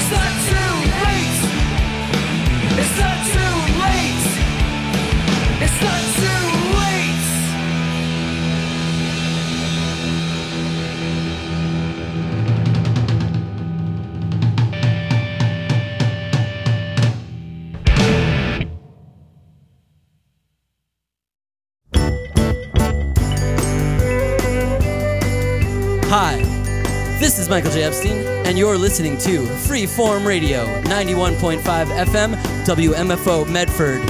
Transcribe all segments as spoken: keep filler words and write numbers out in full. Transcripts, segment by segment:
Hi, this is Michael J. Epstein, and you're listening to Freeform Radio, ninety-one point five F M, W M F O Medford.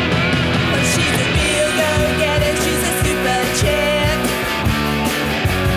She's a real go-getter, she's a super chick.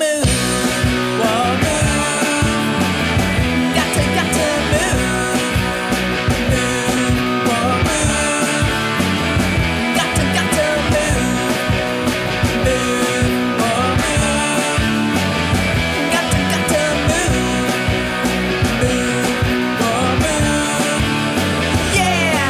move. Whoa, move. Got to, got to move. Move. Whoa, move. Got to, got to move. Move. Whoa, move. Got to, got to move. Move. Whoa, move. Yeah.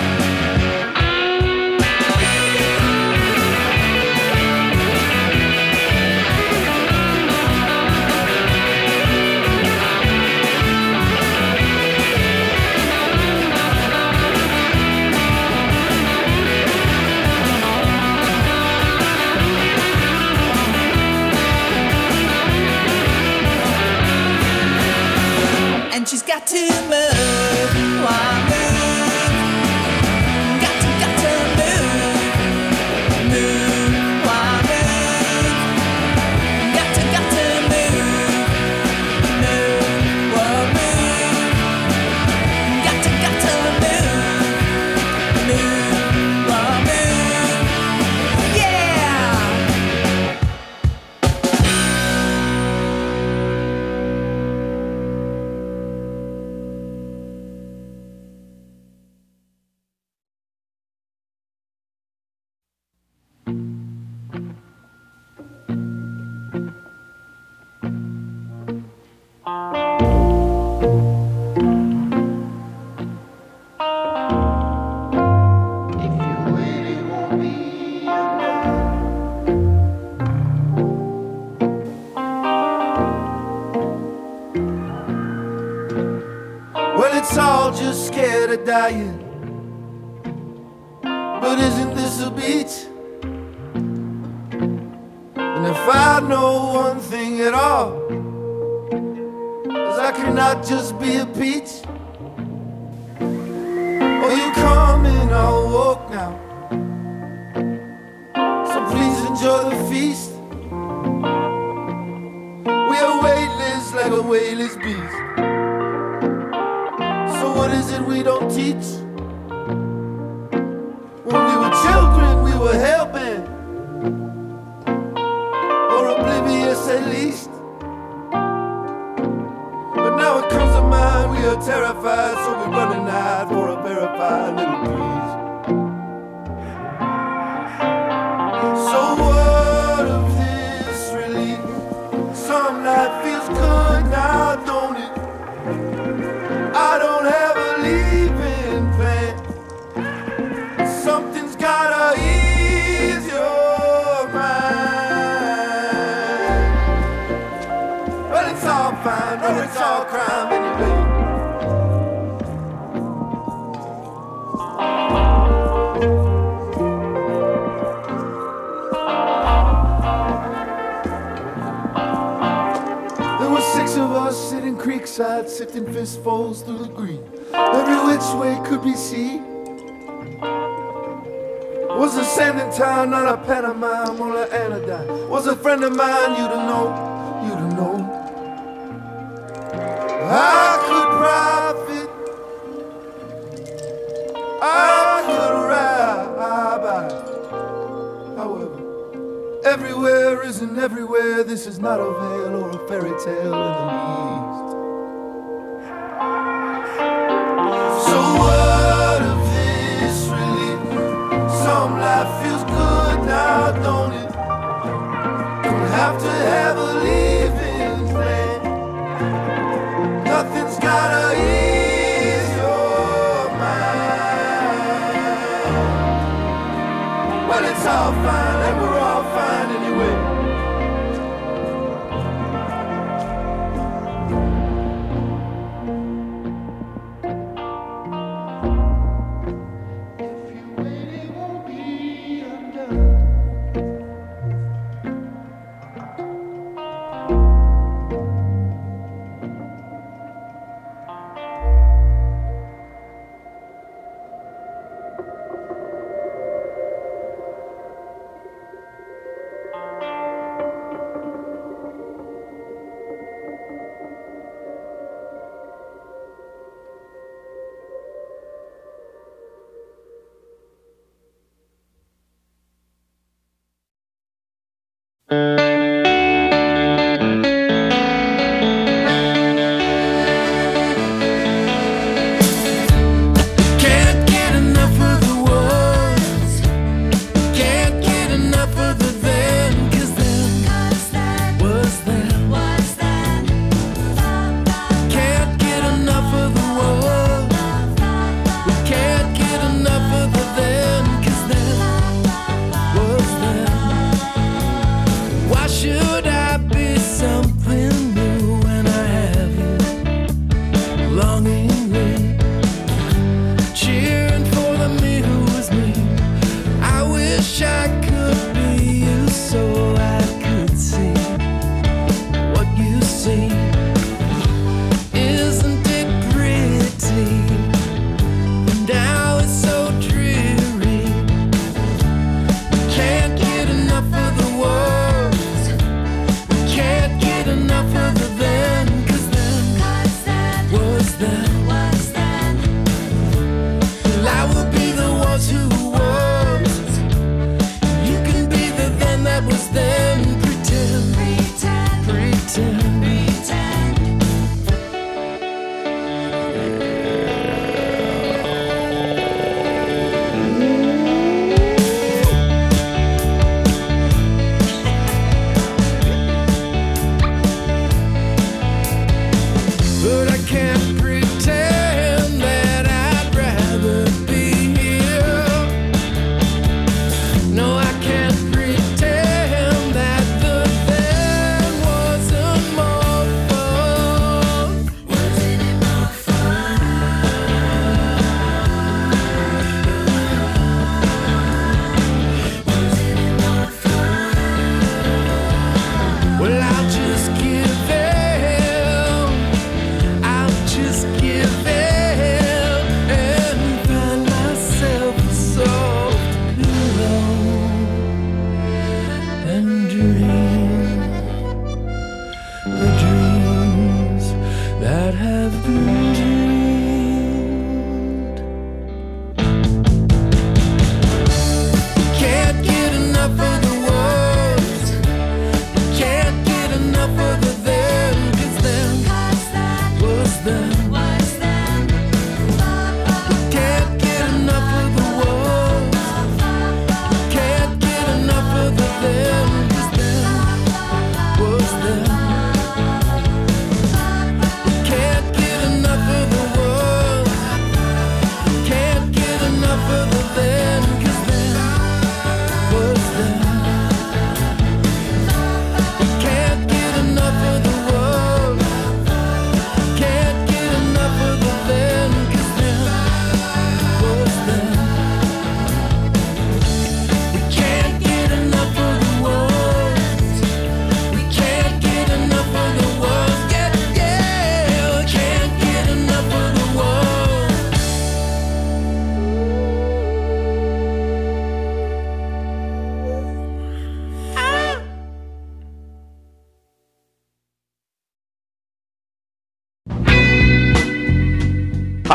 And she's got to move. Why move? Got to, got to move. Move. Why move? Got to, got to move. Move. Whoa, move. Got to, got to move. Move. Whoa, move. Yeah. Well, it's all just scared of dying. But isn't this a beach? And if I know one thing at all, is I cannot just be a peach. Oh, you come in, I'll walk now. So please enjoy the feast. We are weightless like a weightless beast. So what is it we don't teach? When we were children, we were hell-bent, or oblivious at least. But now it comes to mind, we are terrified, so we're running out for a verified little breeze. So what of this relief? Some life feels good now, don't it? I don't have a leaving plan. Something's gotta ease your mind. Well, it's all fine, no, it's all crime anyway. There were six of us sitting creekside, sifting fistfuls through the green. Every which way could be seen. Was a sanding town, not a pantomime, or an anodyne. Was a friend of mine, you'd have known, you'd have known. I could profit, I could rabbi. However, everywhere isn't everywhere. This is not a veil or a fairy tale in the least. So what of this relief? Some life feels good now, don't it? Don't have to have a leaving plan. Nothing's gotta ease your mind. Well, it's all fine, and we're all fine anyway.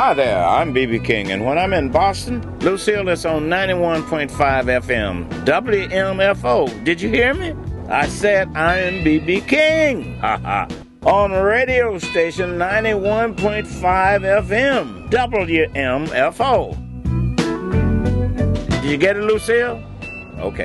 Hi there, I'm B B King, and when I'm in Boston, Lucille is on ninety-one point five F M, W M F O. Did you hear me? I said I'm B B King. Ha ha. On radio station ninety-one point five F M, W M F O. Did you get it, Lucille? Okay.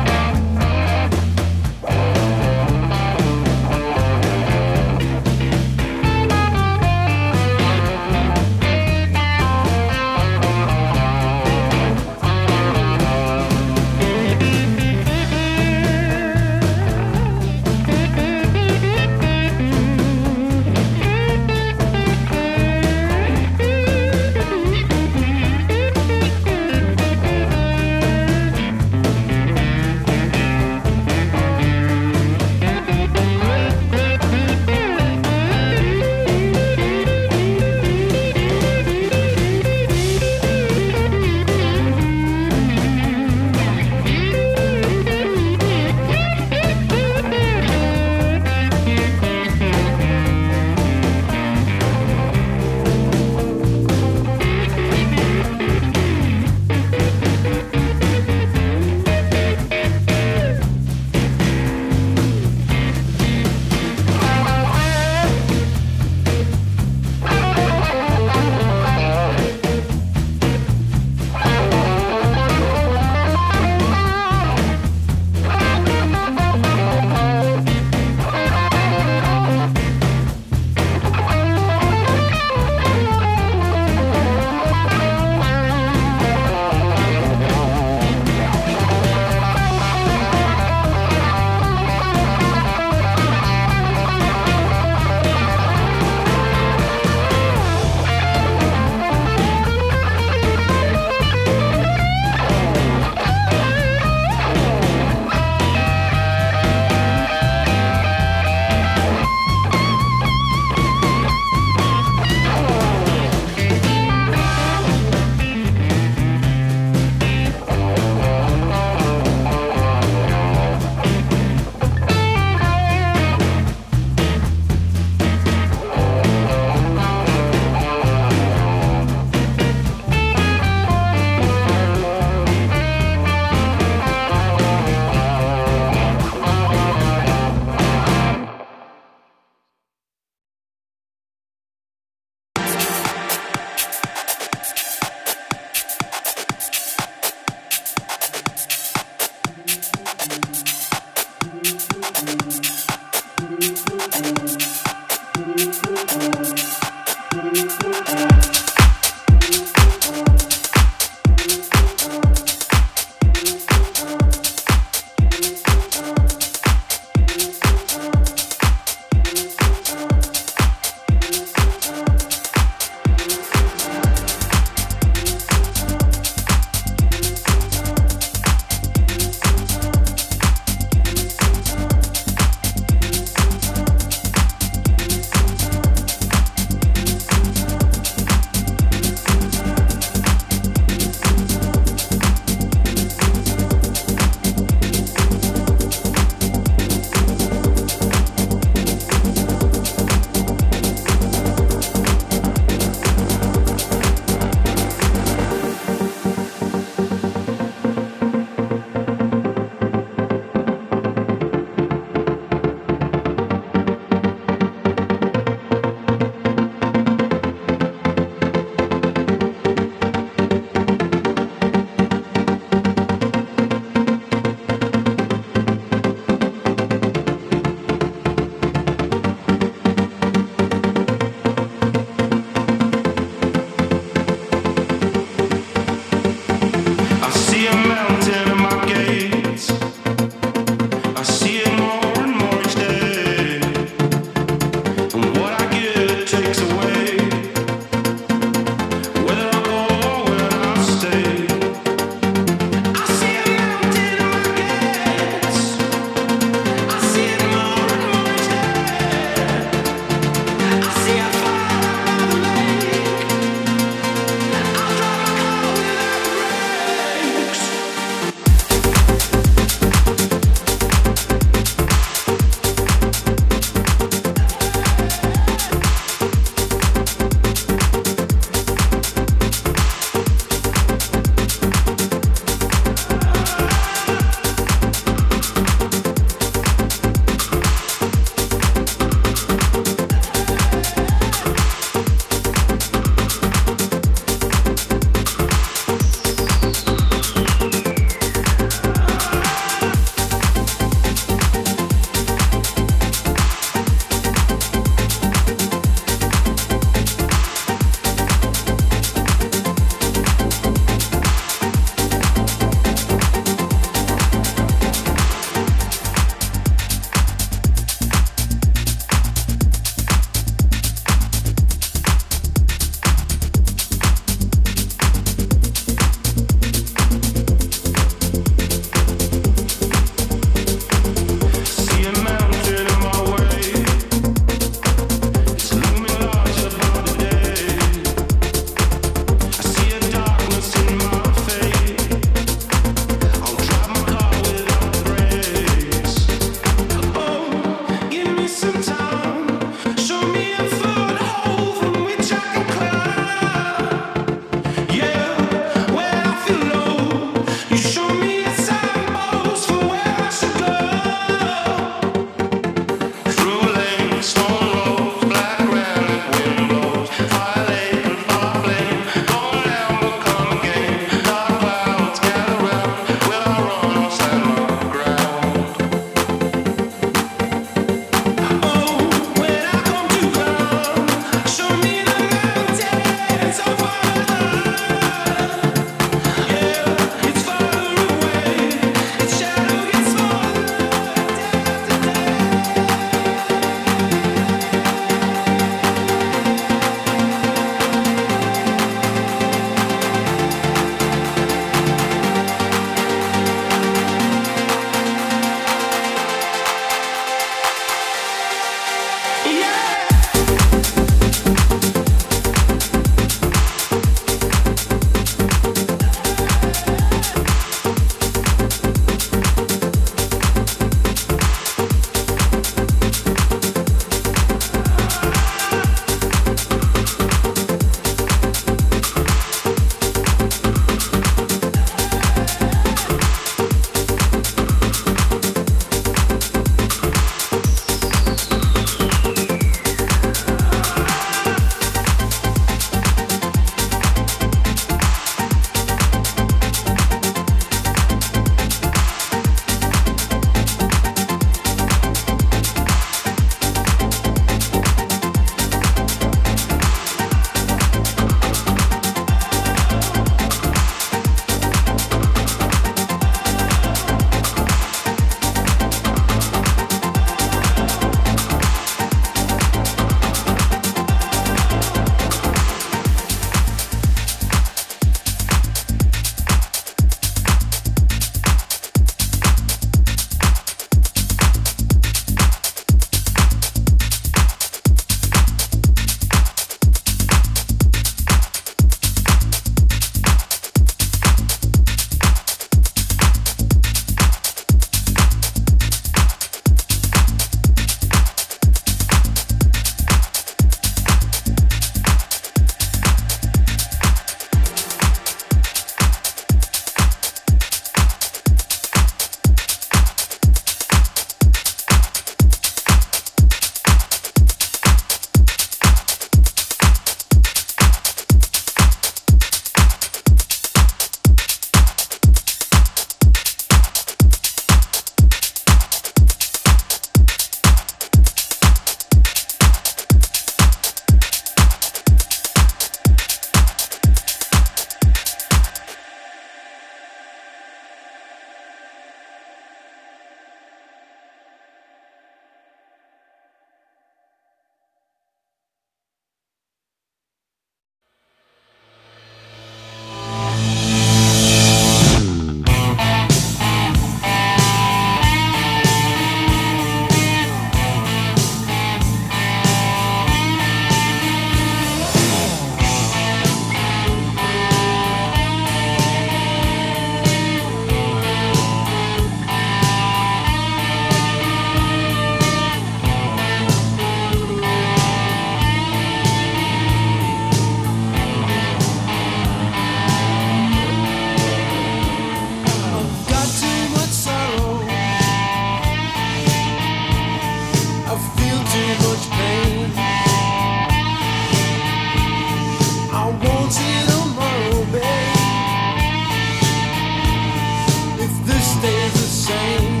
stays the same.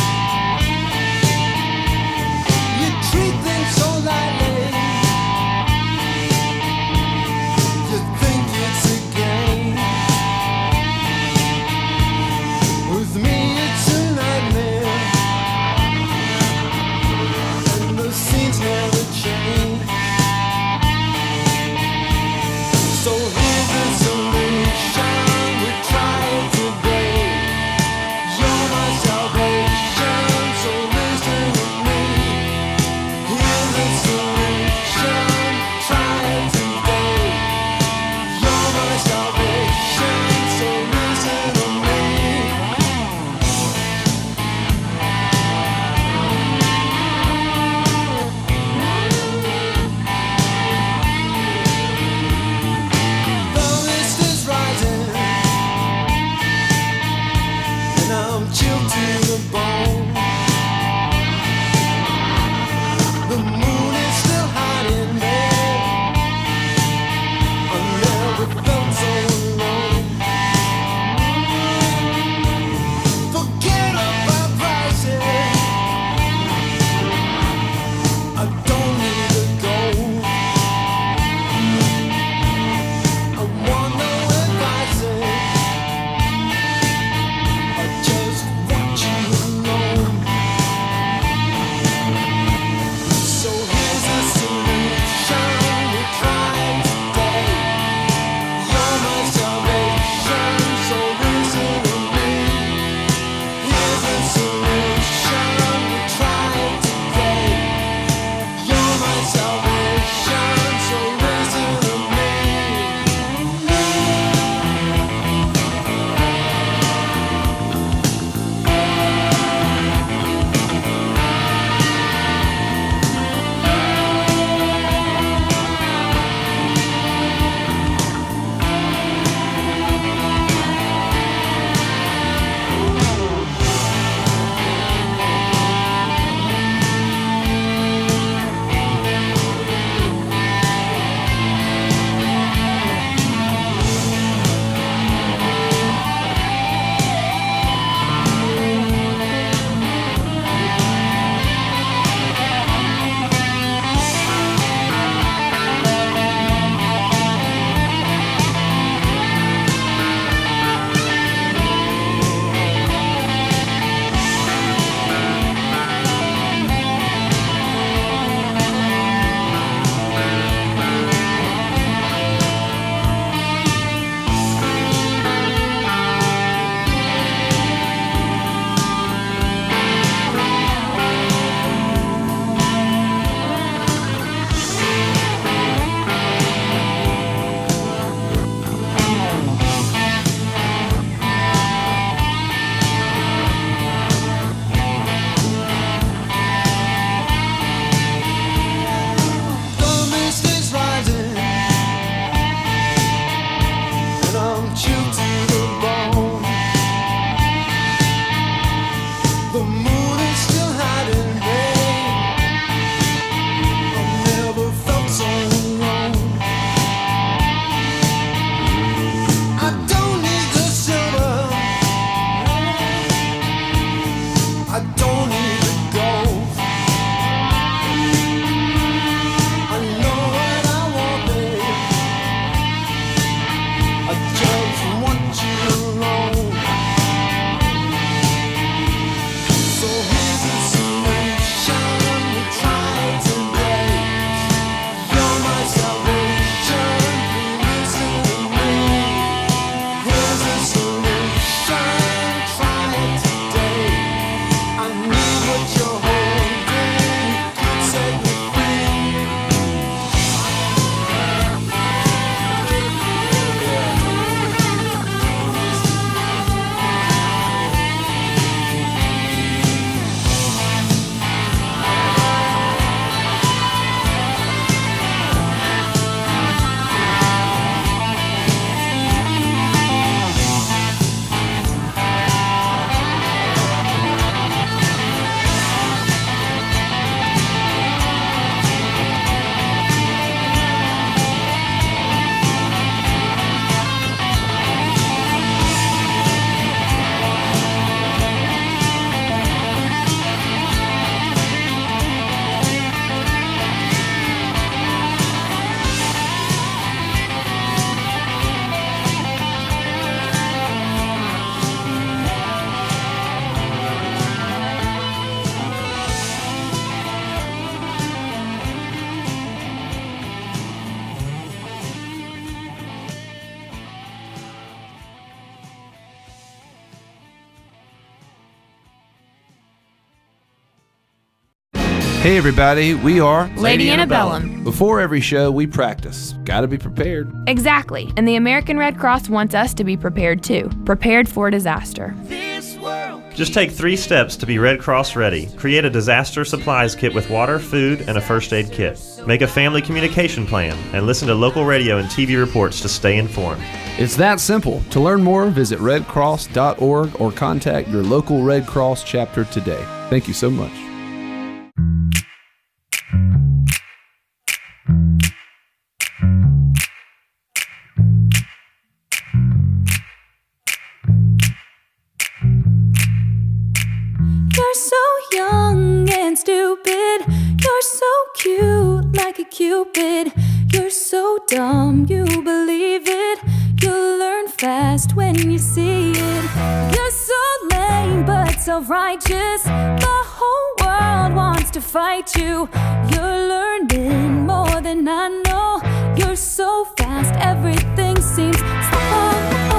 You treat things so lightly. You think it's a game. With me it's a nightmare, and the scenes never change. So here's the solution we're trying to break. You're my salvation, so listen to me. Here's the solution, trying to break. You're my salvation, so listen to me. The list is rising, and I'm chilled to the bone. The moon is still hiding there. I never felt so alone. Forget about prices. I don't need to go. I want no advices. I just want you alone. Hey everybody, we are Lady Antebellum. Before every show, we practice. Gotta be prepared. Exactly, and the American Red Cross wants us to be prepared too. Prepared for disaster. Just take three steps to be Red Cross ready. Create a disaster supplies kit with water, food, and a first aid kit. Make a family communication plan and listen to local radio and T V reports to stay informed. It's that simple. To learn more, visit red cross dot org or contact your local Red Cross chapter today. Thank you so much. You're so young and stupid. You're so cute like a cupid. You're so dumb you believe it. You'll learn fast when you see it. You're so lame but self-righteous. The whole world wants to fight you. You're learning more than I know. You're so fast, everything seems slow.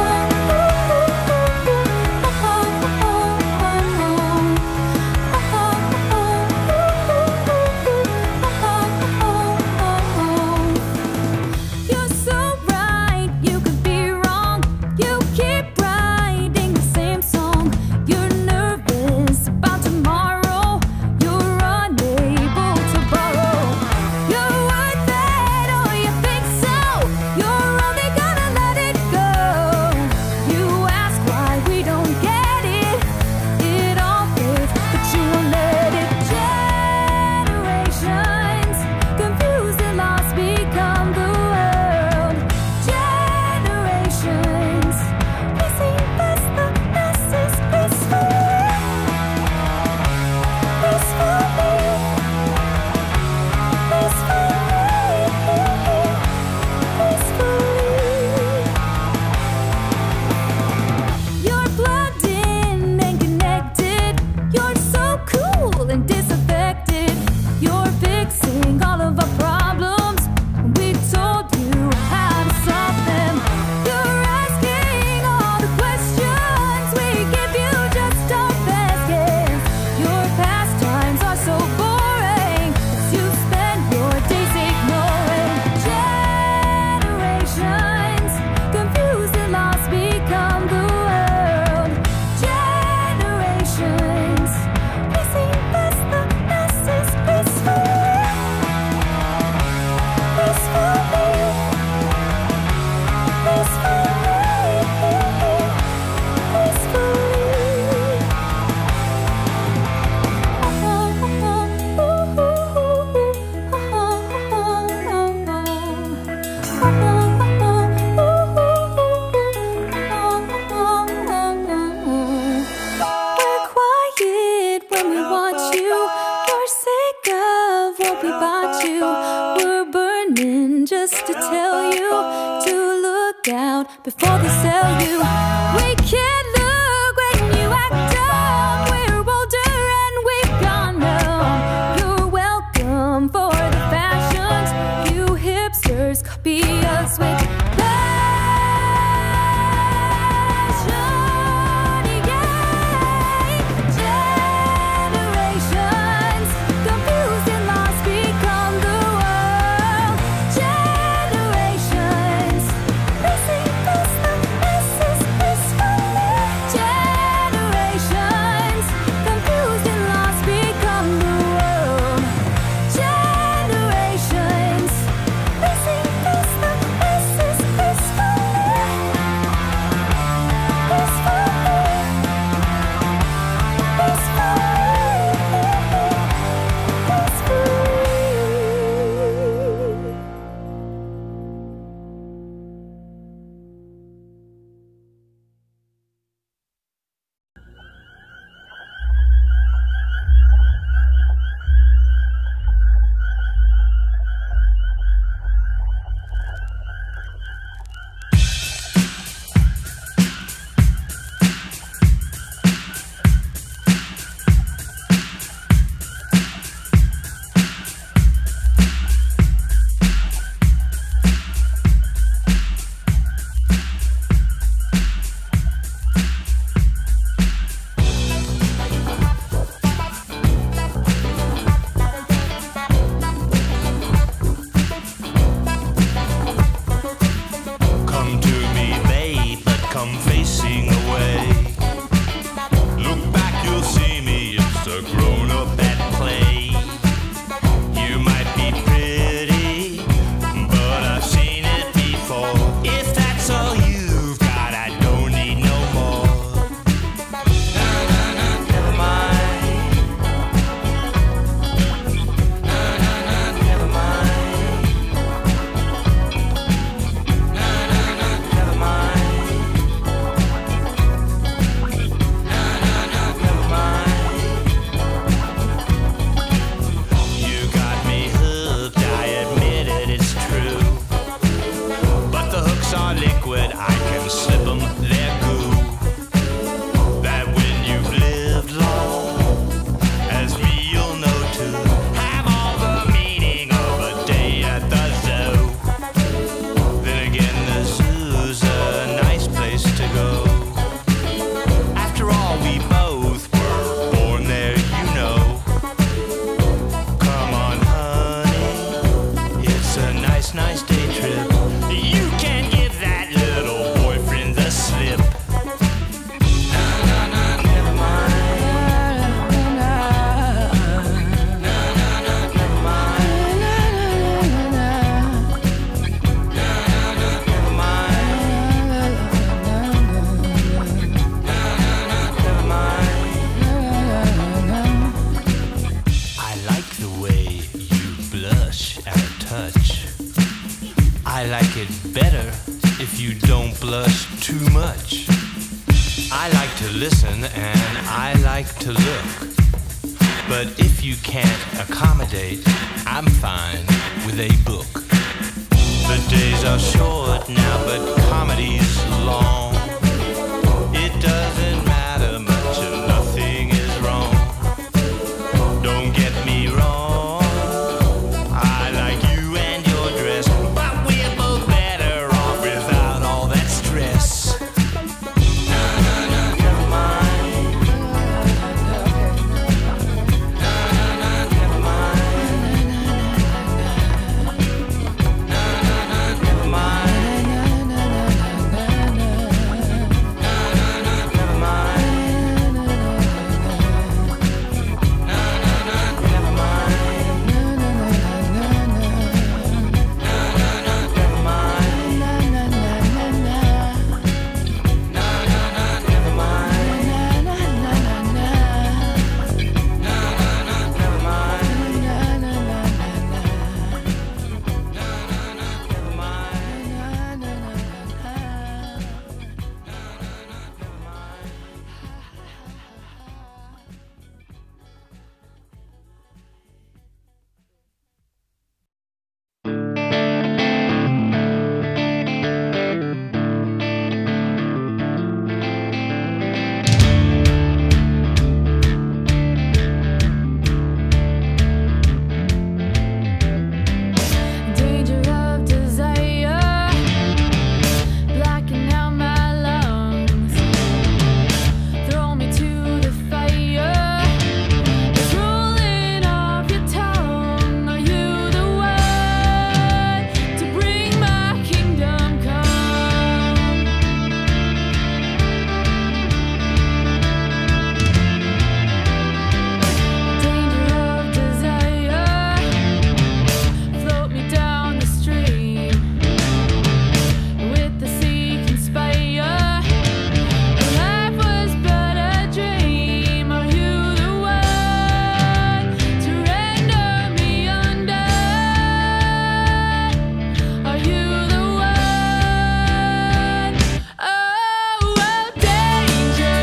Before they sell you, we can't look when you act dumb. We're older and we've gone numb. You're welcome for the fashions. You hipsters copy us with This us too much. I like to listen and I like to look. But if you can't accommodate, I'm fine with a book. The days are short now, but comedy's long. It doesn't matter much and nothing is wrong. Don't get me wrong, I like you and your dress, but we're both better off without all that stress. Nah, nah, nah, never mind. Nah, nah, nah, never mind. Nah, nah, nah, never mind. Nah, nah, nah, never mind. Nah, nah, nah, never mind. Nah, nah, nah, never mind. Nah, nah, nah, never mind. Danger of desire, blacking out my lungs. Throw me to the fire. It's rolling off your tongue. Are you the one to bring my kingdom come? Danger of desire, float me down the stream. With the sea conspire, life was but a dream. Are you the one to render me undone? Are you the one? Oh, oh, danger.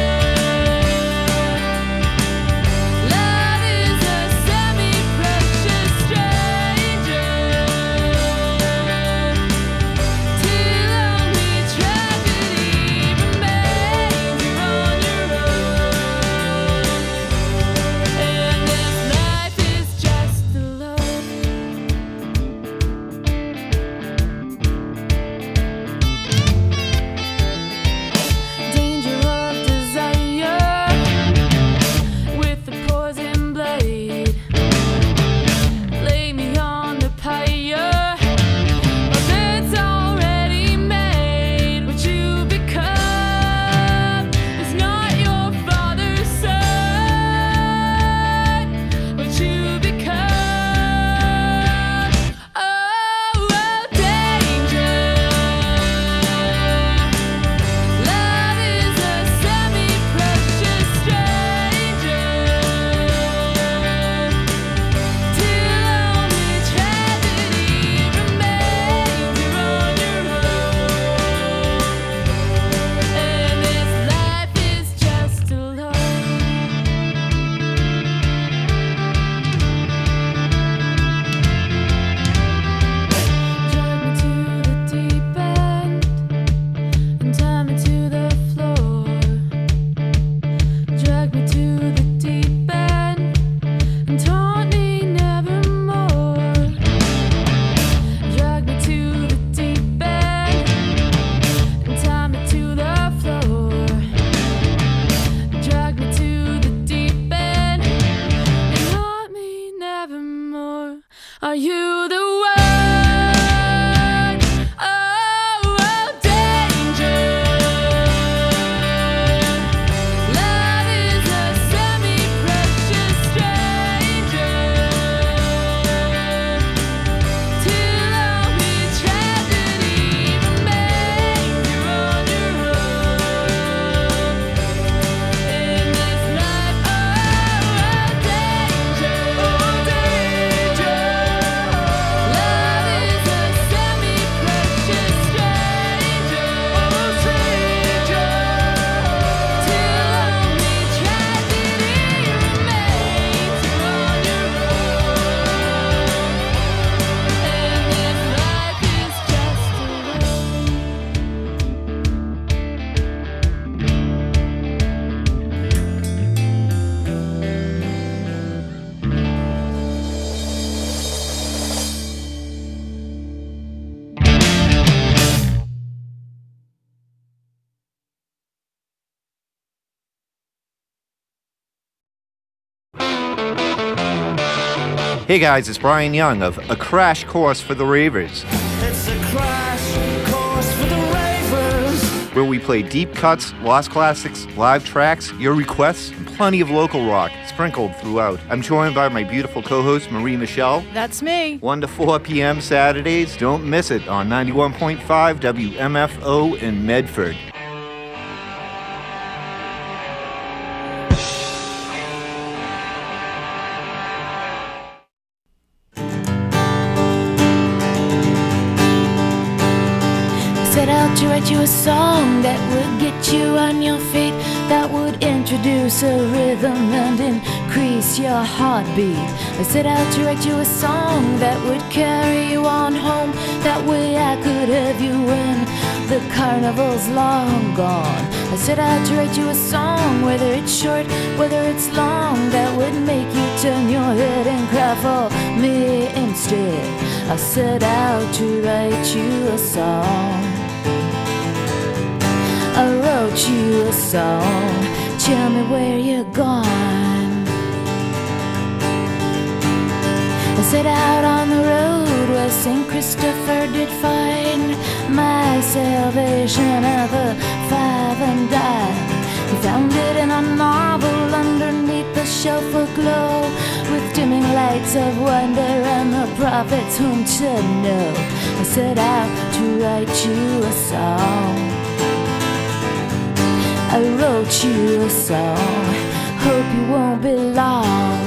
Love is a semi-precious stranger. Till only tragedy remains. You're on your own, and this life is just a love. Danger of desire, with the poison blade, lay me on the pyre. My bed's already made. What you become is not your father's son. What you become, oh, oh, danger. Love is a semi-precious stranger. Till only tragedy remains. You're on your own, and this life is just a love. Drag me to the deep end and tie me to the floor. Drag me to the deep end and taunt me nevermore. Drag me to the deep end and tie me to the floor. Drag me to the deep end and haunt me nevermore. Are you the one? Oh, oh, danger. Love is a semi-precious stranger. Till only tragedy remains. You're on your own, in this life. Oh, oh, danger. Oh, danger. Hey guys, it's Brian Young of A Crash Course for the Ravers. It's a crash course for the ravers. Where we play deep cuts, lost classics, live tracks, your requests, and plenty of local rock sprinkled throughout. I'm joined by my beautiful co-host, Marie Michelle. That's me. one to four p.m. Saturdays. Don't miss it on ninety-one point five W M F O in Medford. Set out to write you a song that would get you on your feet, that would introduce a rhythm and increase your heartbeat. I set out to write you a song that would carry you on home. That way I could have you when the carnival's long gone. I set out to write you a song, whether it's short, whether it's long, that would make you turn your head and cry for me instead. I set out to write you a song. I wrote you a song. Tell me where you're gone. I set out on the road where Saint Christopher did find my salvation at the five and dime. He found it in a marble underneath the shelf aglow, with dimming lights of wonder and the prophets whom to know. I set out to write you a song. I wrote you a song. Hope you won't be long.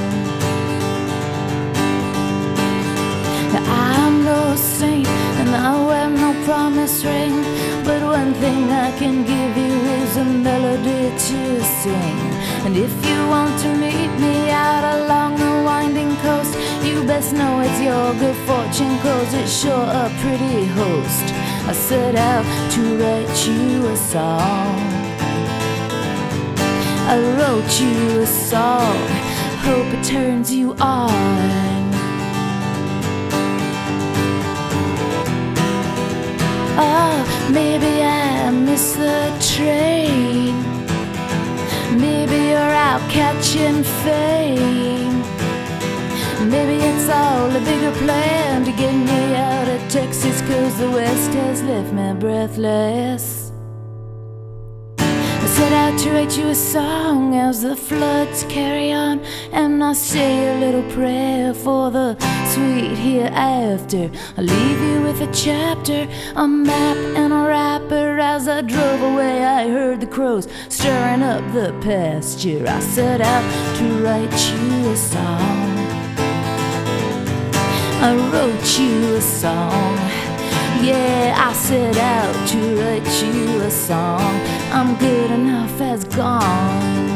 I'm no saint and I wear no promise ring, but one thing I can give you is a melody to sing. And if you want to meet me out along the winding coast, you best know it's your good fortune, 'cause it's sure a pretty host. I set out to write you a song. I wrote you a song. Hope it turns you on. Oh, maybe I missed the train. Maybe you're out catching fame. Maybe it's all a bigger plan to get me out of Texas, 'cause the West has left me breathless. I set out to write you a song as the floods carry on, and I say a little prayer for the sweet hereafter. I leave you with a chapter, a map and a wrapper. As I drove away I heard the crows stirring up the pasture. I set out to write you a song. I wrote you a song. Yeah, I set out to write you a song. I'm good enough as gone.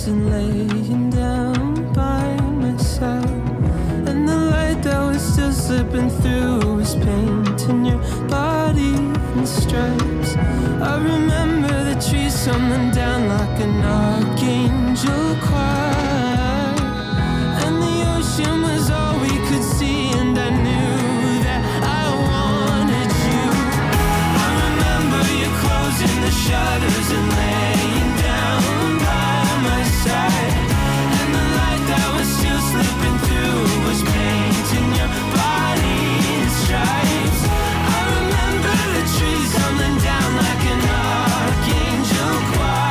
and laying down by my side, and the light that was still slipping through was painting your body in stripes. I remember the trees tumbling down like an archangel choir, and the ocean was all we could see, and I knew that I wanted you. I remember you closing the shutters and laying down by my side, and the light that was still slipping through was painting your body in stripes. I remember the trees tumbling down like an archangel choir.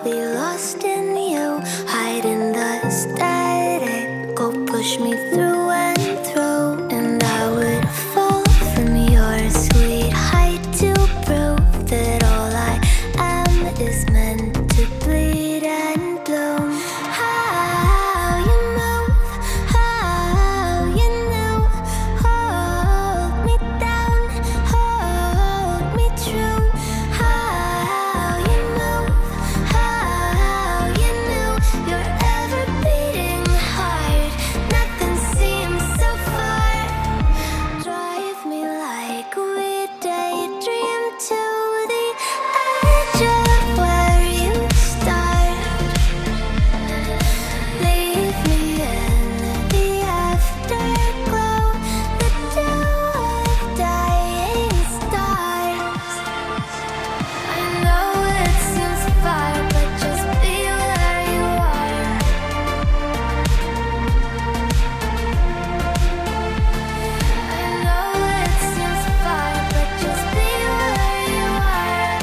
be lost in you, hide in the static. Go push me through and through, and I would fall from your sweet height to prove that all I am is meant to bleed and bloom. How you move, how you know, hold me down, hold me true. How you move, how you know, your ever beating heart. Nothing seems so far. Drive me like we daydream to the edge of where you start. Leave me in the afterglow, the dew of dying stars. I know it seems far, but just be where you are. I know it seems far, but just be where you are.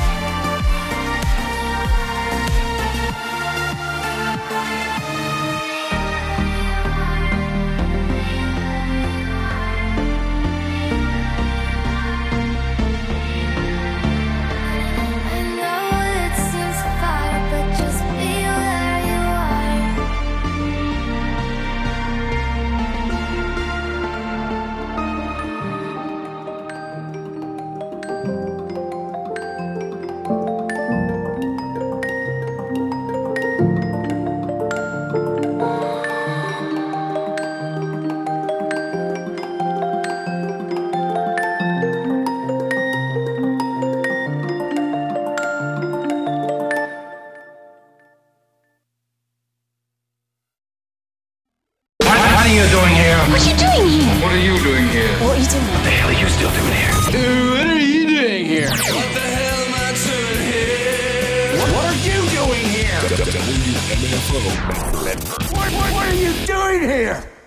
I know it seems far, but just be where you are. What are you doing here? What are you doing here? What are you doing here? What are you doing What the hell are you still doing here? What are you doing here? What the hell am I doing here? What, what are you doing here? W M F O. What, what, what are you doing here?